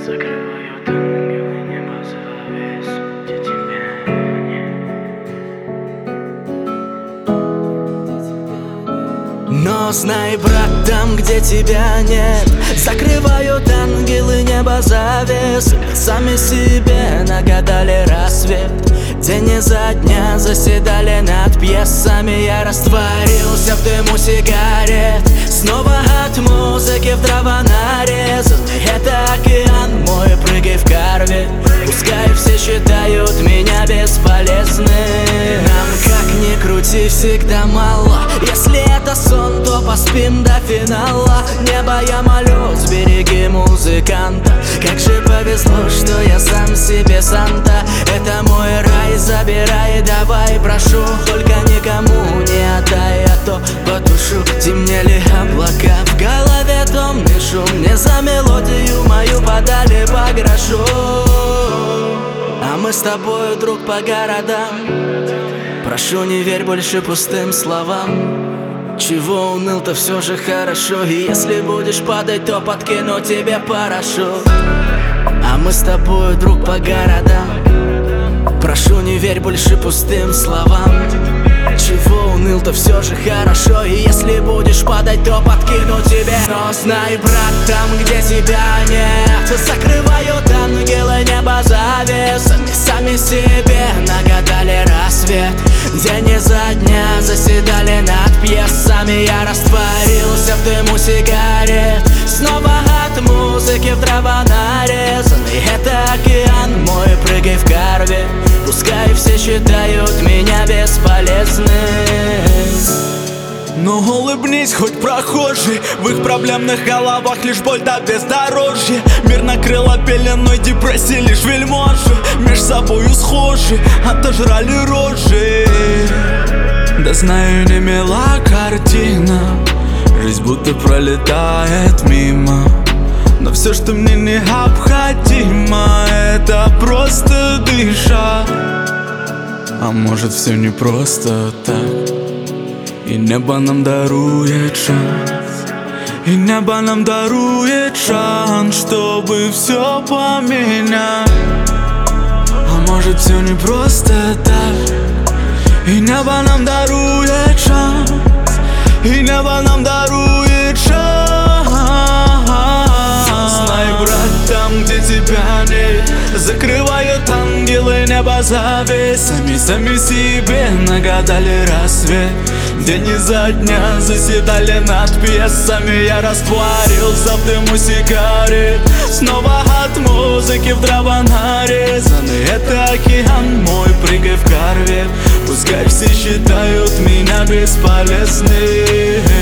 Закрывают ангелы небо завесу, где тебя нет. Но знай, брат, там, где тебя нет, закрывают ангелы небо завесу. Сами себе нагадали рассвет. День изо дня заседали над пьесами. Я растворился в дыму сигарет. Снова от музыки в дрова нарезанный. Это океан мой, прыгай в карве. Пускай все считают меня бесполезным. Нам, как ни крути, всегда мало. Если это сон, то поспим до финала. Небо, я молю, сбереги музыканта. Как же повезло, что я сам себе Санта. Это мой рай, забирай, давай, прошу. Только никому не отдай, а то потушу. Темнели облака, в голове томный шум. Мне за мелодию мою подали по грошу. А мы с тобой, друг, по городам. Прошу, не верь больше пустым словам. Чего уныл-то, все же хорошо. И если будешь падать, то подкину тебе парашют. А мы с тобой, друг, по городам. Прошу, не верь больше пустым словам. Чего уныл-то, все же хорошо. И если будешь падать, то подкину тебе. Но знай, брат, там, где тебя нет, закрывают ангелы небо завесами. Сами себе нагадали рассвет. День изо дня заседали над пьесами. Я растворился в дыму сигарет. Снова от музыки в дрова нарезанный. Это океан мой, прыгай в карве. Пускай все считают меня бесполезным. Но улыбнись, хоть прохожий. В их проблемных головах лишь боль да бездорожье. Мир накрыла пеленой депрессии, лишь вельможи меж собою схожи, отожрали рожи. Да знаю, не мила картина, жизнь будто пролетает мимо. Но все, что мне необходимо, это просто дышать. А может, все не просто так. И небо нам дарует шанс. И небо нам дарует шанс, чтобы все поменять. А может, все не просто так. И небо нам дарует шанс. И небо нам дарует шанс. Знай, брат, там, где тебя нет, закрывают ангелы небо завесами. Сами себе нагадали рассвет. День изо дня заседали над пьесами. Я растворился в дыму сигарет. Снова от музыки в дрова нарезаны. Это океан мой, прыгай в карве. Пускай все считают меня бесполезным.